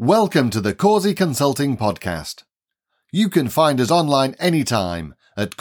Welcome to the Causey Consulting Podcast. You can find us online anytime at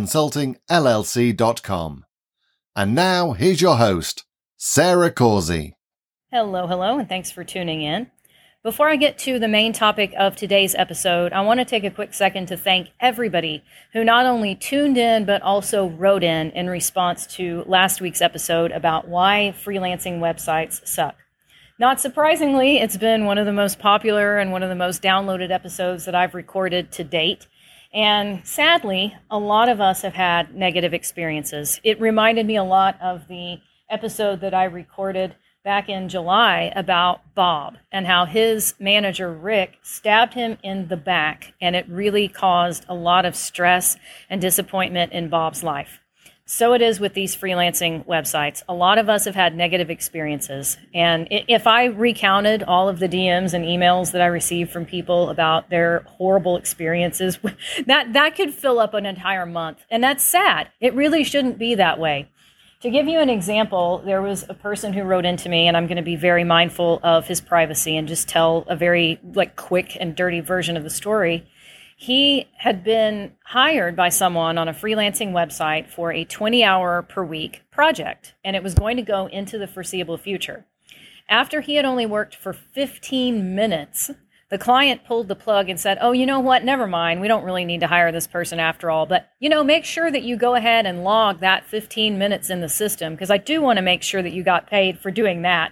causeyconsultingllc.com. And now, here's your host, Sarah Causey. Hello, and thanks for tuning in. Before I get to the main topic of today's episode, I want to take a quick second to thank everybody who not only tuned in, but also wrote in response to last week's episode about why freelancing websites suck. Not surprisingly, it's been one of the most popular and one of the most downloaded episodes that I've recorded to date. And sadly, a lot of us have had negative experiences. It reminded me a lot of the episode that I recorded back in July about Bob and how his manager, Rick, stabbed him in the back, and it really caused a lot of stress and disappointment in Bob's life. So it is with these freelancing websites. A lot of us have had negative experiences. And if I recounted all of the DMs and emails that I received from people about their horrible experiences, that could fill up an entire month. And that's sad. It really shouldn't be that way. To give you an example, there was a person who wrote into me, and I'm going to be very mindful of his privacy and just tell a very quick and dirty version of the story. He had been hired by someone on a freelancing website for a 20-hour per week project, and it was going to go into the foreseeable future. After he had only worked for 15 minutes, the client pulled the plug and said, "Oh, you know what? Never mind. We don't really need to hire this person after all. But, make sure that you go ahead and log that 15 minutes in the system, because I do want to make sure that you got paid for doing that."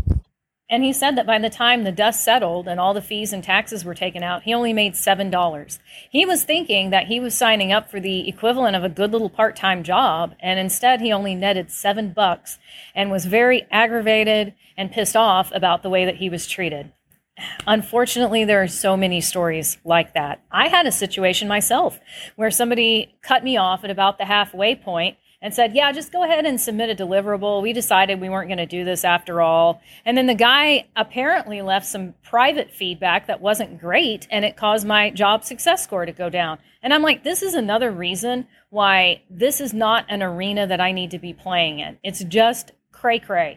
And he said that by the time the dust settled and all the fees and taxes were taken out, he only made $7. He was thinking that he was signing up for the equivalent of a good little part-time job, and instead he only netted $7 and was very aggravated and pissed off about the way that he was treated. Unfortunately, there are so many stories like that. I had a situation myself where somebody cut me off at about the halfway point and said, "Yeah, just go ahead and submit a deliverable. We decided we weren't going to do this after all." And then the guy apparently left some private feedback that wasn't great, and it caused my job success score to go down. And I'm like, this is another reason why this is not an arena that I need to be playing in. It's just cray-cray.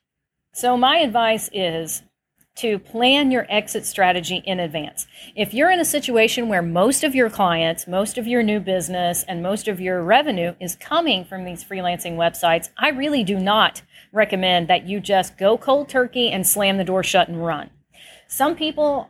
So my advice is to plan your exit strategy in advance. If you're in a situation where most of your clients, most of your new business, and most of your revenue is coming from these freelancing websites, I really do not recommend that you just go cold turkey and slam the door shut and run. Some people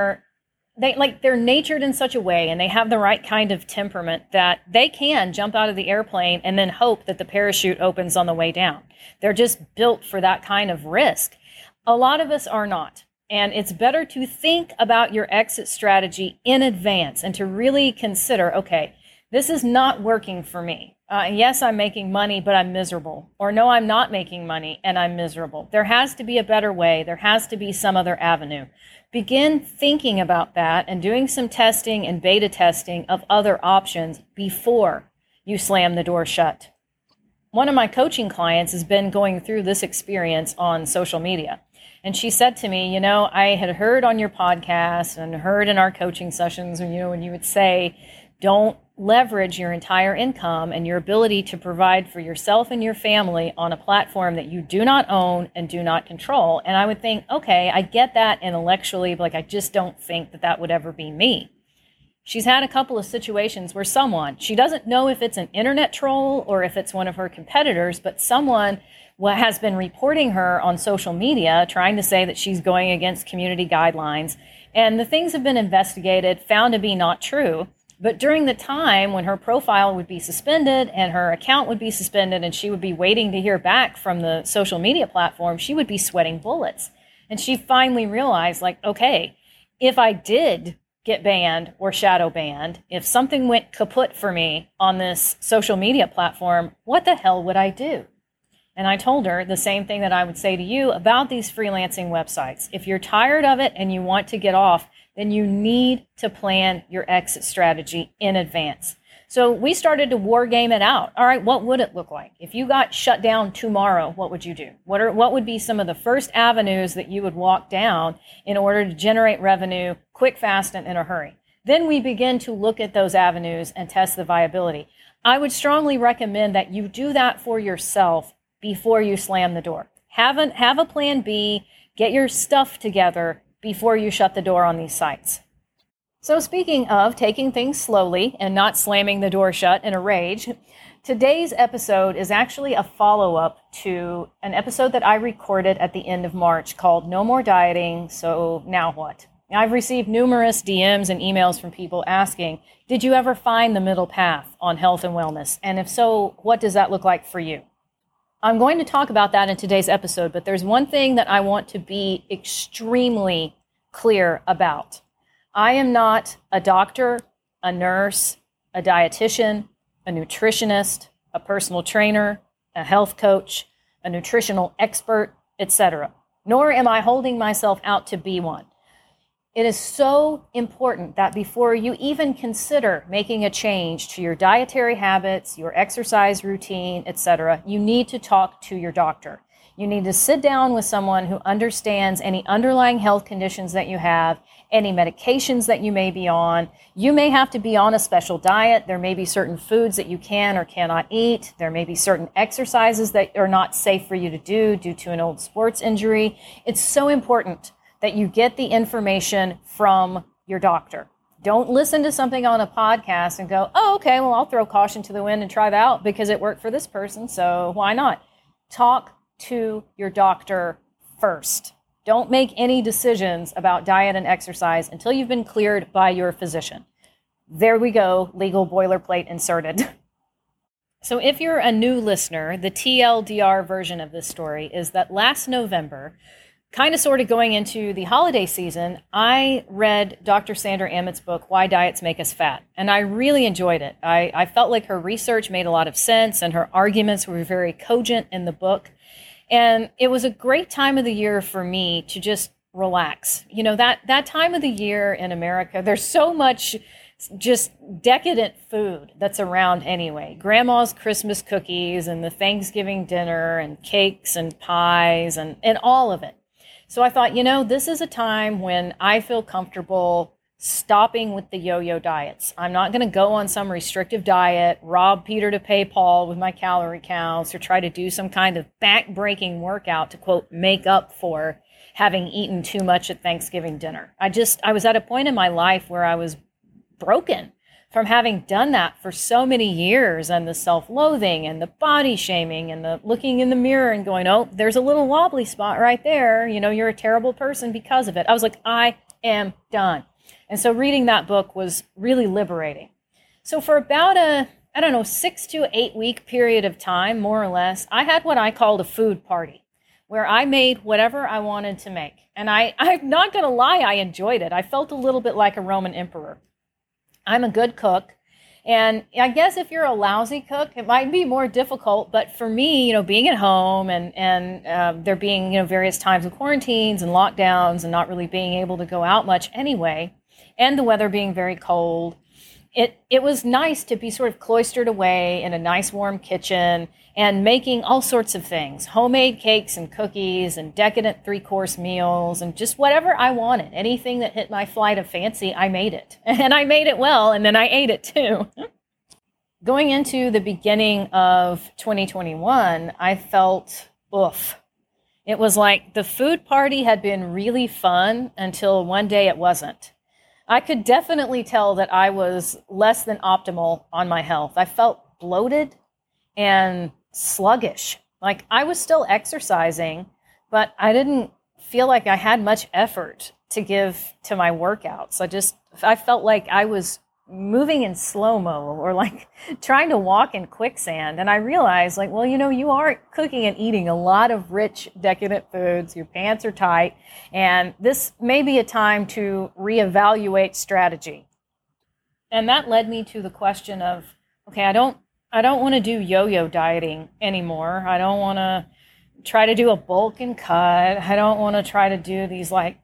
they're natured in such a way, and they have the right kind of temperament that they can jump out of the airplane and then hope that the parachute opens on the way down. They're just built for that kind of risk. A lot of us are not. And it's better to think about your exit strategy in advance and to really consider, okay, this is not working for me. Yes, I'm making money, but I'm miserable. Or no, I'm not making money and I'm miserable. There has to be a better way. There has to be some other avenue. Begin thinking about that and doing some testing and beta testing of other options before you slam the door shut. One of my coaching clients has been going through this experience on social media. And she said to me, I had heard on your podcast and heard in our coaching sessions, when you would say, don't leverage your entire income and your ability to provide for yourself and your family on a platform that you do not own and do not control. And I would think, okay, I get that intellectually, but I just don't think that would ever be me. She's had a couple of situations where she doesn't know if it's an internet troll or if it's one of her competitors, but someone has been reporting her on social media, trying to say that she's going against community guidelines. And the things have been investigated, found to be not true. But during the time when her profile would be suspended and her account would be suspended and she would be waiting to hear back from the social media platform, she would be sweating bullets. And she finally realized, okay, if I did get banned or shadow banned, if something went kaput for me on this social media platform, what the hell would I do? And I told her the same thing that I would say to you about these freelancing websites. If you're tired of it and you want to get off, then you need to plan your exit strategy in advance. So we started to war game it out. All right, what would it look like? If you got shut down tomorrow, what would you do? What would be some of the first avenues that you would walk down in order to generate revenue quick, fast, and in a hurry? Then we begin to look at those avenues and test the viability. I would strongly recommend that you do that for yourself before you slam the door. Have a plan B, get your stuff together before you shut the door on these sites. So speaking of taking things slowly and not slamming the door shut in a rage, today's episode is actually a follow-up to an episode that I recorded at the end of March called No More Dieting, So Now What? I've received numerous DMs and emails from people asking, did you ever find the middle path on health and wellness? And if so, what does that look like for you? I'm going to talk about that in today's episode, but there's one thing that I want to be extremely clear about. I am not a doctor, a nurse, a dietitian, a nutritionist, a personal trainer, a health coach, a nutritional expert, etc. Nor am I holding myself out to be one. It is so important that before you even consider making a change to your dietary habits, your exercise routine, etc., you need to talk to your doctor. You need to sit down with someone who understands any underlying health conditions that you have, any medications that you may be on. You may have to be on a special diet. There may be certain foods that you can or cannot eat. There may be certain exercises that are not safe for you to do due to an old sports injury. It's so important that you get the information from your doctor. Don't listen to something on a podcast and go, oh, okay, well, I'll throw caution to the wind and try that out because it worked for this person, so why not? Talk to your doctor first. Don't make any decisions about diet and exercise until you've been cleared by your physician. There we go, legal boilerplate inserted. So if you're a new listener, the TLDR version of this story is that last November, kind of sort of going into the holiday season, I read Dr. Sandra Ammett's book, Why Diets Make Us Fat, and I really enjoyed it. I felt like her research made a lot of sense and her arguments were very cogent in the book. And it was a great time of the year for me to just relax. You know, that time of the year in America, there's so much just decadent food that's around anyway. Grandma's Christmas cookies and the Thanksgiving dinner and cakes and pies and all of it. So I thought, you know, this is a time when I feel comfortable stopping with the yo-yo diets. I'm not going to go on some restrictive diet, rob Peter to pay Paul with my calorie counts, or try to do some kind of back-breaking workout to, quote, make up for having eaten too much at Thanksgiving dinner. I was at a point in my life where I was broken from having done that for so many years, and the self-loathing and the body shaming and the looking in the mirror and going, oh, there's a little wobbly spot right there. You know, you're a terrible person because of it. I was like, I am done. And so reading that book was really liberating. So for about 6 to 8 week period of time, more or less, I had what I called a food party, where I made whatever I wanted to make. And I'm not going to lie, I enjoyed it. I felt a little bit like a Roman emperor. I'm a good cook. And I guess if you're a lousy cook, it might be more difficult. But for me, you know, being at home and there being, you know, various times of quarantines and lockdowns and not really being able to go out much anyway, and the weather being very cold, it was nice to be sort of cloistered away in a nice warm kitchen and making all sorts of things, homemade cakes and cookies and decadent 3-course meals and just whatever I wanted. Anything that hit my flight of fancy, I made it. And I made it well, and then I ate it too. Going into the beginning of 2021, I felt, oof. It was like the food party had been really fun until one day it wasn't. I could definitely tell that I was less than optimal on my health. I felt bloated and sluggish. Like I was still exercising, but I didn't feel like I had much effort to give to my workouts. I felt like I was moving in slow-mo or like trying to walk in quicksand. And I realized like, well, you know, you are cooking and eating a lot of rich, decadent foods. Your pants are tight. And this may be a time to reevaluate strategy. And that led me to the question of, okay, I don't want to do yo-yo dieting anymore. I don't want to try to do a bulk and cut. I don't want to try to do these like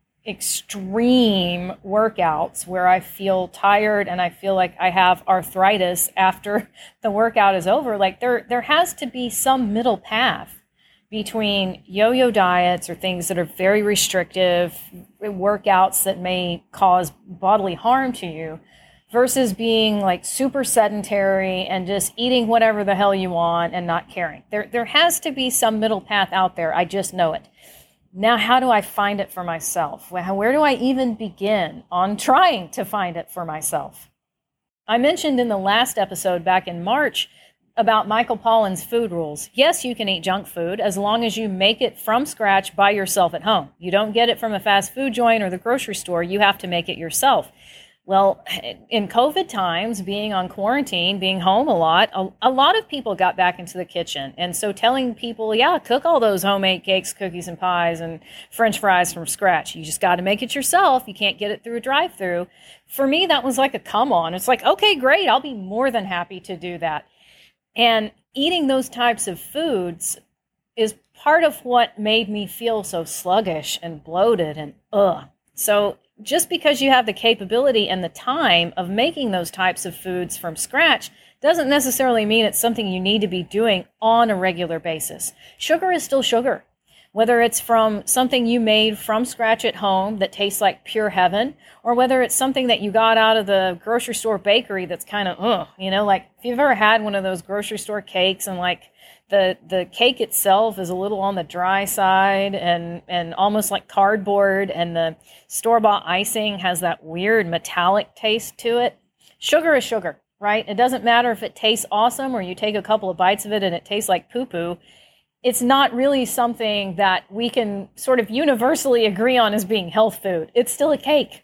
extreme workouts where I feel tired and I feel like I have arthritis after the workout is over. Like there has to be some middle path between yo-yo diets or things that are very restrictive, workouts that may cause bodily harm to you, versus being like super sedentary and just eating whatever the hell you want and not caring. There has to be some middle path out there. I just know it. Now, how do I find it for myself? Where do I even begin on trying to find it for myself? I mentioned in the last episode back in March about Michael Pollan's food rules. Yes, you can eat junk food as long as you make it from scratch by yourself at home. You don't get it from a fast food joint or the grocery store. You have to make it yourself. Well, in COVID times, being on quarantine, being home a lot of people got back into the kitchen. And so telling people, yeah, cook all those homemade cakes, cookies, and pies and French fries from scratch. You just got to make it yourself. You can't get it through a drive-through. For me, that was like a come on. It's like, okay, great. I'll be more than happy to do that. And eating those types of foods is part of what made me feel so sluggish and bloated and So just because you have the capability and the time of making those types of foods from scratch doesn't necessarily mean it's something you need to be doing on a regular basis. Sugar is still sugar. Whether it's from something you made from scratch at home that tastes like pure heaven, or whether it's something that you got out of the grocery store bakery that's kind of, like if you've ever had one of those grocery store cakes and like the cake itself is a little on the dry side and almost like cardboard, and the store-bought icing has that weird metallic taste to it. Sugar is sugar, right? It doesn't matter if it tastes awesome or you take a couple of bites of it and it tastes like poo-poo. It's not really something that we can sort of universally agree on as being health food. It's still a cake.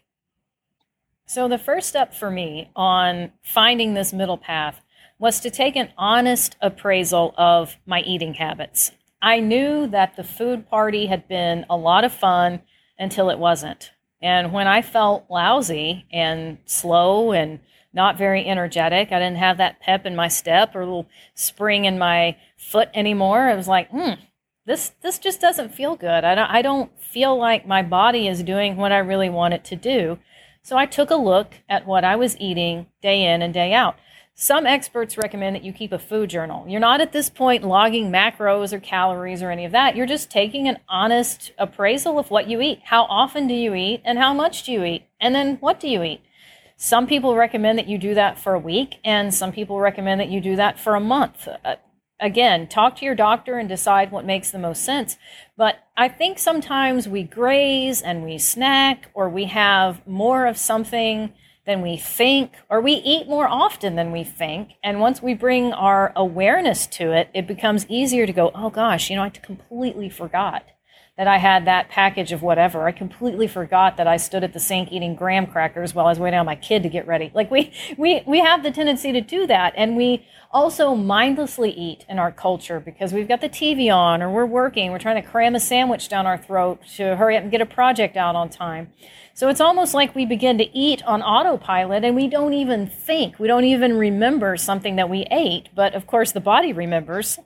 So the first step for me on finding this middle path was to take an honest appraisal of my eating habits. I knew that the food party had been a lot of fun until it wasn't. And when I felt lousy and slow and not very energetic, I didn't have that pep in my step or a little spring in my foot anymore. I was like, this just doesn't feel good. I don't feel like my body is doing what I really want it to do. So I took a look at what I was eating day in and day out. Some experts recommend that you keep a food journal. You're not at this point logging macros or calories or any of that. You're just taking an honest appraisal of what you eat. How often do you eat and how much do you eat? And then what do you eat? Some people recommend that you do that for a week, and some people recommend that you do that for a month. Again, talk to your doctor and decide what makes the most sense. But I think sometimes we graze and we snack, or we have more of something than we think, or we eat more often than we think. And once we bring our awareness to it, it becomes easier to go, oh gosh, I completely forgot that I had that package of whatever. I completely forgot that I stood at the sink eating graham crackers while I was waiting on my kid to get ready. Like we have the tendency to do that. And we also mindlessly eat in our culture because we've got the TV on, or we're working, we're trying to cram a sandwich down our throat to hurry up and get a project out on time. So it's almost like we begin to eat on autopilot and we don't even think, we don't even remember something that we ate. But of course the body remembers.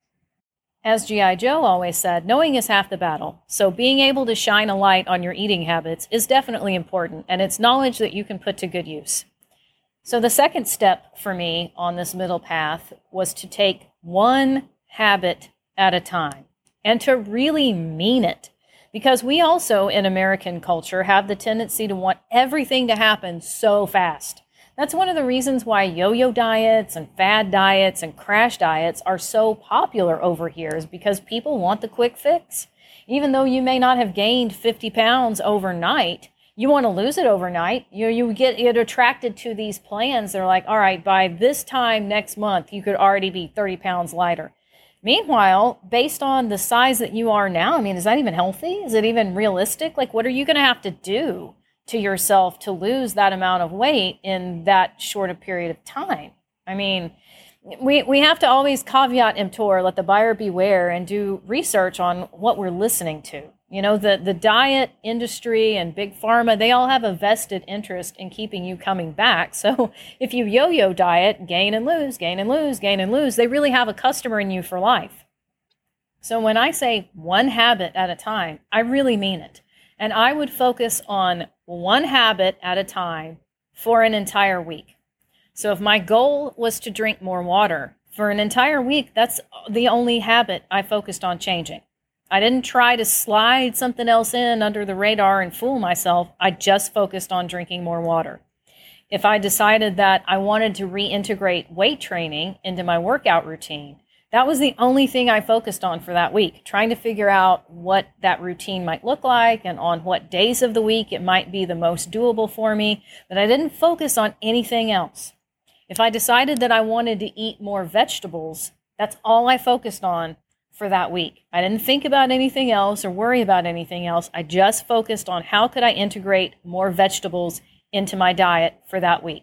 As G.I. Joe always said, knowing is half the battle. So being able to shine a light on your eating habits is definitely important, and it's knowledge that you can put to good use. So the second step for me on this middle path was to take one habit at a time and to really mean it. Because we also, in American culture, have the tendency to want everything to happen so fast. That's one of the reasons why yo-yo diets and fad diets and crash diets are so popular over here, is because people want the quick fix. Even though you may not have gained 50 pounds overnight, you want to lose it overnight. You get attracted to these plans. They're like, all right, by this time next month, you could already be 30 pounds lighter. Meanwhile, based on the size that you are now, is that even healthy? Is it even realistic? Like, what are you going to have to do to yourself to lose that amount of weight in that short a period of time? We have to always caveat emptor, let the buyer beware, and do research on what we're listening to. The diet industry and big pharma, they all have a vested interest in keeping you coming back. So if you yo-yo diet, gain and lose, gain and lose, gain and lose, they really have a customer in you for life. So when I say one habit at a time, I really mean it. And I would focus on one habit at a time for an entire week. So if my goal was to drink more water for an entire week, that's the only habit I focused on changing. I didn't try to slide something else in under the radar and fool myself. I just focused on drinking more water. If I decided that I wanted to reintegrate weight training into my workout routine, That was the only thing I focused on for that week, trying to figure out what that routine might look like and on what days of the week it might be the most doable for me, but I didn't focus on anything else. If I decided that I wanted to eat more vegetables, that's all I focused on for that week. I didn't think about anything else or worry about anything else. I just focused on how could I integrate more vegetables into my diet for that week.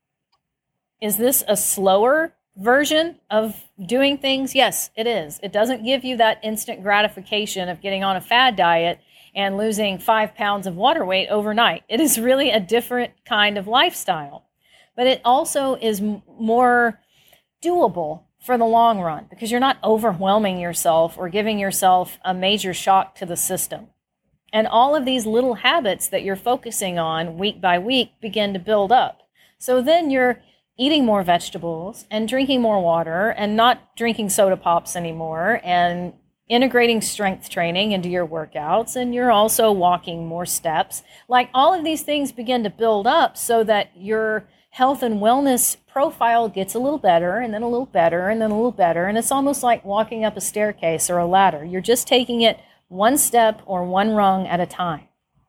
Is this a slower version of doing things? Yes, it is. It doesn't give you that instant gratification of getting on a fad diet and losing 5 pounds of water weight overnight. It is really a different kind of lifestyle. But it also is more doable for the long run because you're not overwhelming yourself or giving yourself a major shock to the system. And all of these little habits that you're focusing on week by week begin to build up. So then you're eating more vegetables and drinking more water and not drinking soda pops anymore and integrating strength training into your workouts, and you're also walking more steps. Like all of these things begin to build up so that your health and wellness profile gets a little better and then a little better and then a little better. And it's almost like walking up a staircase or a ladder. You're just taking it one step or one rung at a time.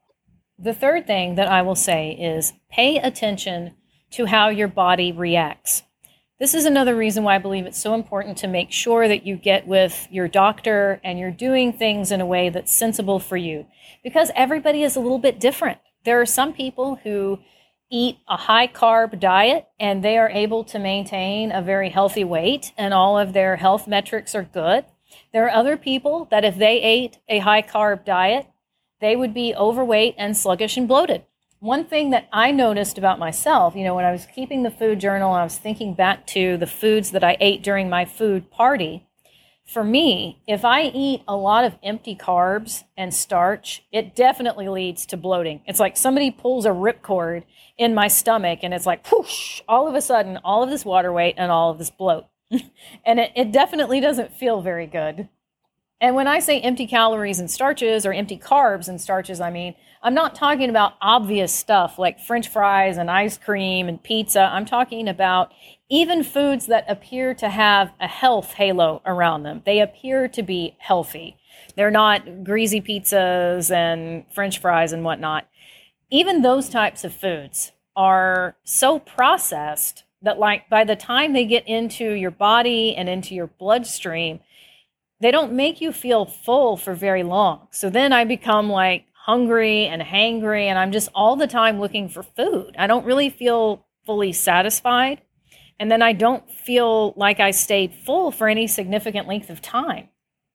The third thing that I will say is pay attention to how your body reacts. This is another reason why I believe it's so important to make sure that you get with your doctor and you're doing things in a way that's sensible for you, because everybody is a little bit different. There are some people who eat a high carb diet and they are able to maintain a very healthy weight and all of their health metrics are good. There are other people that if they ate a high carb diet, they would be overweight and sluggish and bloated. One thing that I noticed about myself, when I was keeping the food journal, I was thinking back to the foods that I ate during my food party. For me, if I eat a lot of empty carbs and starch, it definitely leads to bloating. It's like somebody pulls a ripcord in my stomach and it's like, whoosh, all of a sudden, all of this water weight and all of this bloat. And it definitely doesn't feel very good. And when I say empty calories and starches or empty carbs and starches, I'm not talking about obvious stuff like French fries and ice cream and pizza. I'm talking about even foods that appear to have a health halo around them. They appear to be healthy. They're not greasy pizzas and French fries and whatnot. Even those types of foods are so processed that by the time they get into your body and into your bloodstream, they don't make you feel full for very long. So then I become hungry and hangry, and I'm just all the time looking for food. I don't really feel fully satisfied. And then I don't feel like I stayed full for any significant length of time.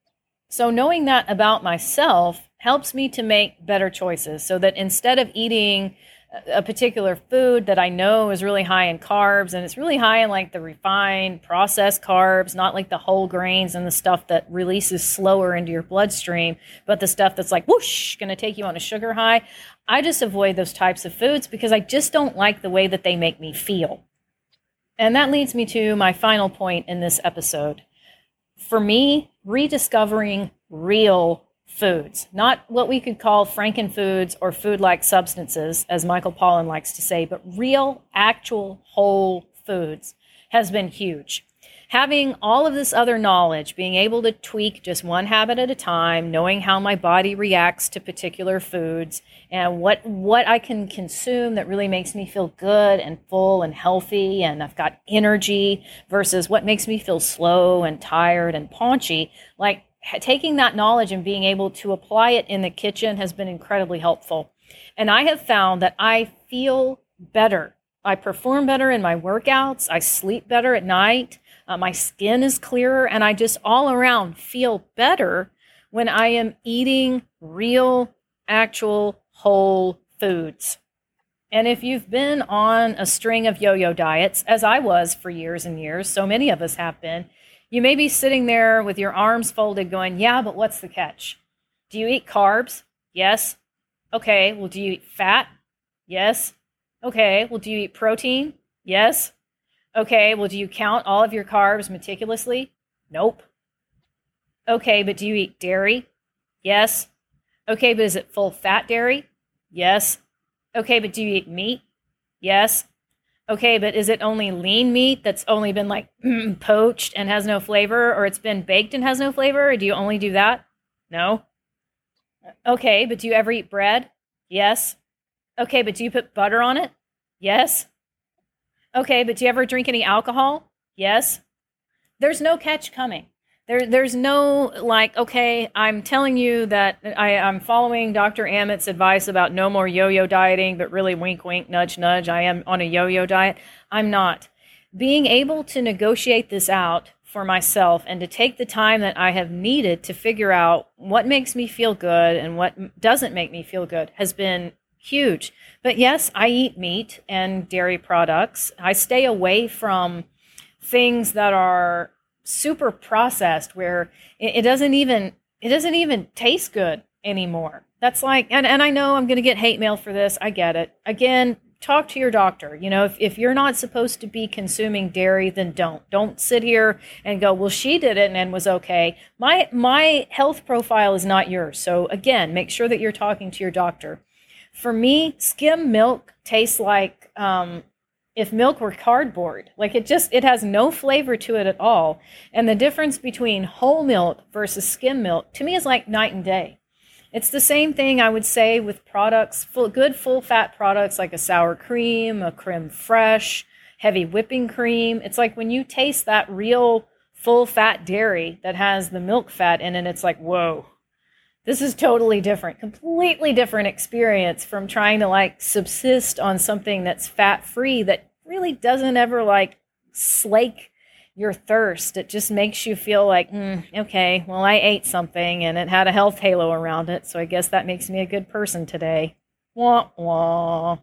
So knowing that about myself helps me to make better choices so that instead of eating a particular food that I know is really high in carbs, and it's really high in the refined processed carbs, not like the whole grains and the stuff that releases slower into your bloodstream, but the stuff that's whoosh, going to take you on a sugar high. I just avoid those types of foods because I just don't like the way that they make me feel. And that leads me to my final point in this episode. For me, rediscovering real foods, not what we could call frankenfoods or food-like substances, as Michael Pollan likes to say, but real, actual, whole foods has been huge. Having all of this other knowledge, being able to tweak just one habit at a time, knowing how my body reacts to particular foods, and what I can consume that really makes me feel good and full and healthy, and I've got energy versus what makes me feel slow and tired and paunchy, taking that knowledge and being able to apply it in the kitchen has been incredibly helpful. And I have found that I feel better. I perform better in my workouts. I sleep better at night. My skin is clearer. And I just all around feel better when I am eating real, actual, whole foods. And if you've been on a string of yo-yo diets, as I was for years and years, so many of us have been, you may be sitting there with your arms folded going, yeah, but what's the catch? Do you eat carbs? Yes. Okay, well, do you eat fat? Yes. Okay, well, do you eat protein? Yes. Okay, well, do you count all of your carbs meticulously? Nope. Okay, but do you eat dairy? Yes. Okay, but is it full fat dairy? Yes. Okay, but do you eat meat? Yes. Okay, but is it only lean meat that's only been like poached and has no flavor, or it's been baked and has no flavor? Or do you only do that? No. Okay, but do you ever eat bread? Yes. Okay, but do you put butter on it? Yes. Okay, but do you ever drink any alcohol? Yes. There's no catch coming. There's no like, okay, I'm telling you that I'm following Dr. Amit's advice about no more yo-yo dieting, but really wink, wink, nudge, nudge. I am on a yo-yo diet. I'm not. Being able to negotiate this out for myself and to take the time that I have needed to figure out what makes me feel good and what doesn't make me feel good has been huge. But yes, I eat meat and dairy products. I stay away from things that are super processed where it doesn't even taste good anymore. That's like, and I know I'm going to get hate mail for this. I get it. Again, talk to your doctor. You know, if you're not supposed to be consuming dairy, then don't sit here and go, well, she did it and was okay. My health profile is not yours. So again, make sure that you're talking to your doctor. For me, skim milk tastes like if milk were cardboard. Like it has no flavor to it at all. And the difference between whole milk versus skim milk to me is like night and day. It's the same thing I would say with products, good full fat products like a sour cream, a creme fraiche, heavy whipping cream. It's like when you taste that real full fat dairy that has the milk fat in it, it's like, whoa. This is totally different, completely different experience from trying to like subsist on something that's fat free that really doesn't ever like slake your thirst. It just makes you feel like, okay, well, I ate something and it had a health halo around it. So I guess that makes me a good person today. Wah, wah.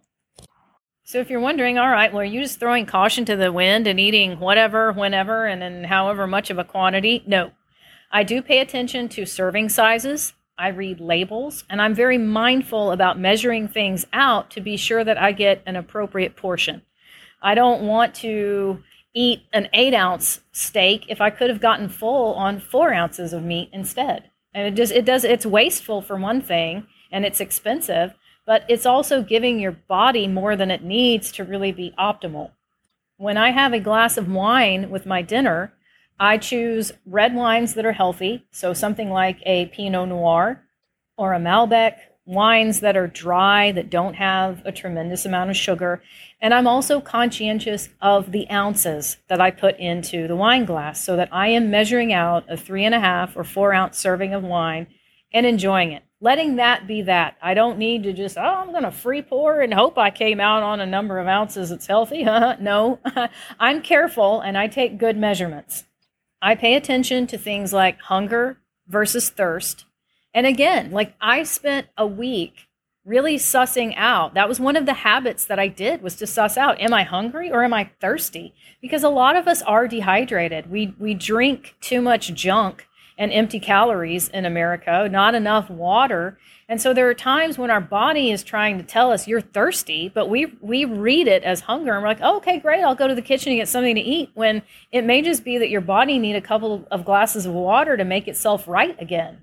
So if you're wondering, all right, well, are you just throwing caution to the wind and eating whatever, whenever, and in however much of a quantity? No, I do pay attention to serving sizes. I read labels, and I'm very mindful about measuring things out to be sure that I get an appropriate portion. I don't want to eat an 8-ounce steak if I could have gotten full on 4 ounces of meat instead. And it's wasteful for one thing, and it's expensive, but it's also giving your body more than it needs to really be optimal. When I have a glass of wine with my dinner, I choose red wines that are healthy, so something like a Pinot Noir or a Malbec, wines that are dry, that don't have a tremendous amount of sugar. And I'm also conscientious of the ounces that I put into the wine glass so that I am measuring out a 3.5 or 4 ounce serving of wine and enjoying it. Letting that be that. I don't need to just, I'm going to free pour and hope I came out on a number of ounces that's healthy. No, I'm careful and I take good measurements. I pay attention to things like hunger versus thirst. And again, like I spent a week really sussing out. That was one of the habits that I did, was to suss out, am I hungry or am I thirsty? Because a lot of us are dehydrated. We drink too much junk and empty calories in America, not enough water. And so there are times when our body is trying to tell us you're thirsty, but we read it as hunger. And we're like, oh, okay, great, I'll go to the kitchen and get something to eat, when it may just be that your body need a couple of glasses of water to make itself right again.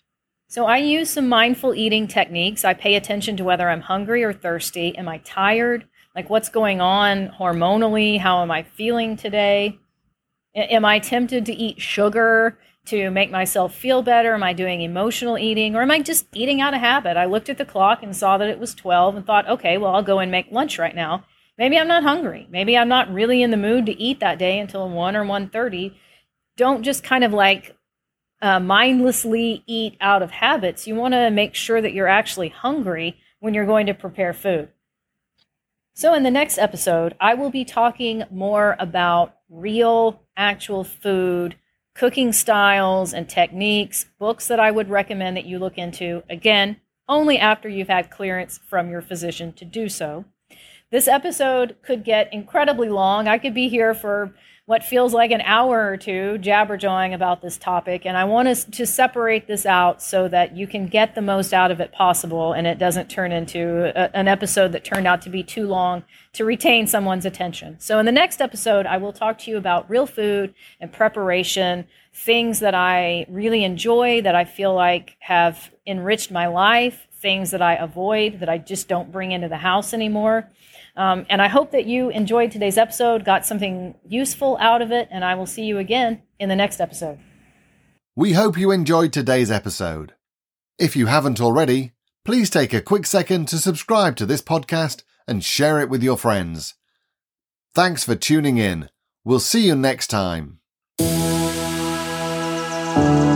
So I use some mindful eating techniques. I pay attention to whether I'm hungry or thirsty. Am I tired? Like what's going on hormonally? How am I feeling today? Am I tempted to eat sugar to make myself feel better? Am I doing emotional eating, or am I just eating out of habit? I looked at the clock and saw that it was 12 and thought, okay, well, I'll go and make lunch right now. Maybe I'm not hungry. Maybe I'm not really in the mood to eat that day until 1 or 1:30. Don't just kind of like mindlessly eat out of habits. You want to make sure that you're actually hungry when you're going to prepare food. So in the next episode, I will be talking more about real, actual food, cooking styles and techniques, books that I would recommend that you look into, again, only after you've had clearance from your physician to do so. This episode could get incredibly long. I could be here for what feels like an hour or two jabber-jawing about this topic, and I want us to separate this out so that you can get the most out of it possible and it doesn't turn into an episode that turned out to be too long to retain someone's attention. So in the next episode, I will talk to you about real food and preparation, things that I really enjoy, that I feel like have enriched my life, things that I avoid, that I just don't bring into the house anymore. And I hope that you enjoyed today's episode, got something useful out of it, and I will see you again in the next episode. We hope you enjoyed today's episode. If you haven't already, please take a quick second to subscribe to this podcast and share it with your friends. Thanks for tuning in. We'll see you next time.